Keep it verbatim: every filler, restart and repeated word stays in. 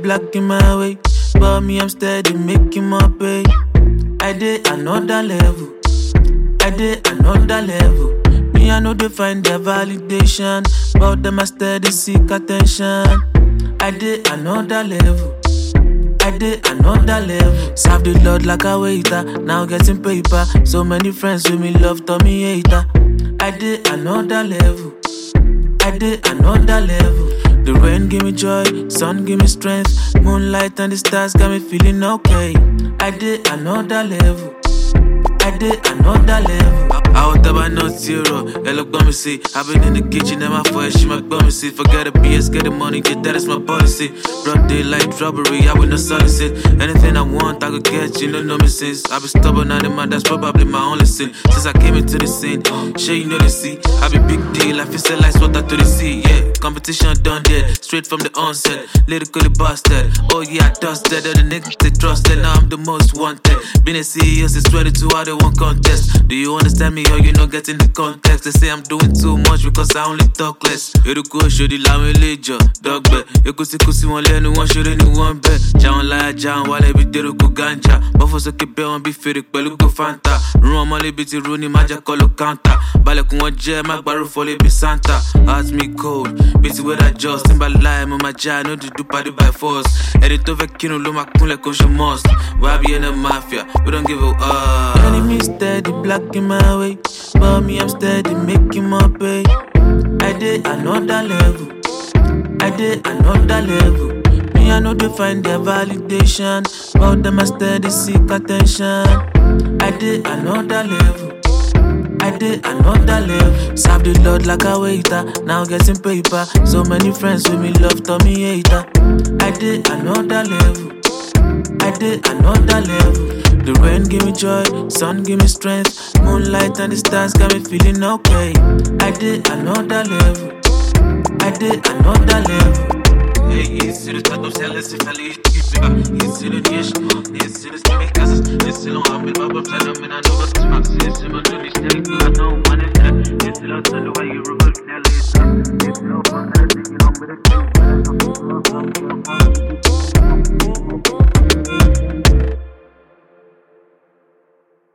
black in my way, but me I'm steady making my pay. I did another level, I did another level. Me I know they find their validation, but them I steady seek attention. I did another level, I did another level. Serve the Lord like a waiter, now getting paper. So many friends with me love Tommy hater. I did another level, I did another level. The rain give me joy, sun give me strength. Moonlight and the stars got me feeling okay. I did another level, I did another level. I was about not zero, yeah, look me see. I've been in the kitchen and my voice, she might me see. Forget the B S, get the money, get that is my policy. Broad daylight robbery, I will not solicit. Anything I want, I could get, you know, know me since. I've been stubborn, now the man, that's probably my only sin. Since I came into the scene, sure you know the see. I be big deal, I feel say like water to the sea, yeah. Competition done dead, straight from the onset. Lyrically busted, oh yeah, I dusted. All the niggas they trusted, now I'm the most wanted. Been a C E O since twenty-two, I don't want contest. Do you understand me or you not getting the context? They say I'm doing too much because I only talk less. You the cool, show the lamb leisure, dog bet. You could see, could see one lane, one should anyone bet. John Laya John, while every day go ganja. But for so keep on be fair, but go Fanta. Run my liberty, Rooney, magic color counter. Balak one jam, my barrel for be Santa. Ask me cold, busy with that just. In my life, my jar, no to do party by force. Edit over Kino, Luma, Kule, Kosha Most. Why be in the mafia? We don't give a uh. Enemy steady, black in my way. But me, I'm steady making my pay. I did another level, I did another level. Me, I know they find their validation, but them I steady seek attention. I did another level, I did another level. Serve the Lord like a waiter, now getting paper. So many friends with me love Tommy hater. I did another level, I did another level. The rain give me joy, sun give me strength. Moonlight and the stars got me feeling okay. I did another level, I did another level. Hey, yes, c'est le tas d'observer, c'est fallait qu'il se bat. Yes, c'est le niège, yes, c'est le stomach cases. Yes, c'est l'on ramène ma bombe, ça l'emmène à nos bottes. Yes, c'est mon demi-style, I know one is that. Yes, c'est l'autre, the way you